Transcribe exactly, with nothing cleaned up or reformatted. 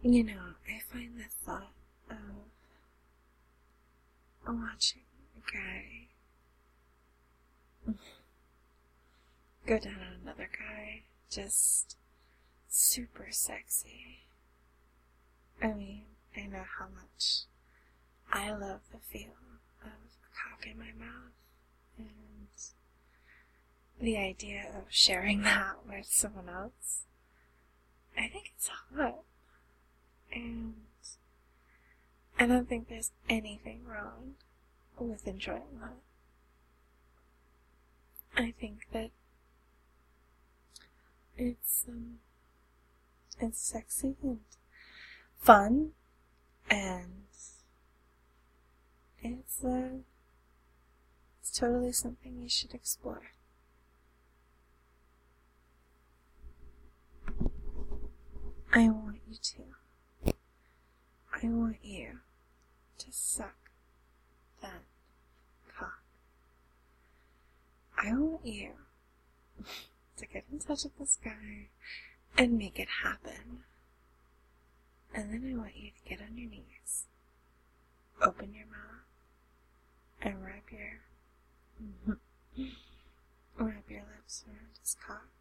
You know, I find the thought of watching a guy go down on another guy just super sexy. I mean, I know how much I love the feel of a cock in my mouth, and the idea of sharing that with someone else, I think it's hot. And I don't think there's anything wrong with enjoying that. I think that it's um, it's sexy and fun, and it's uh, it's totally something you should explore. I want you to. I want you to suck that cock. I want you to get in touch with this guy and make it happen. And then I want you to get on your knees, open your mouth, and wrap your wrap your lips around his cock.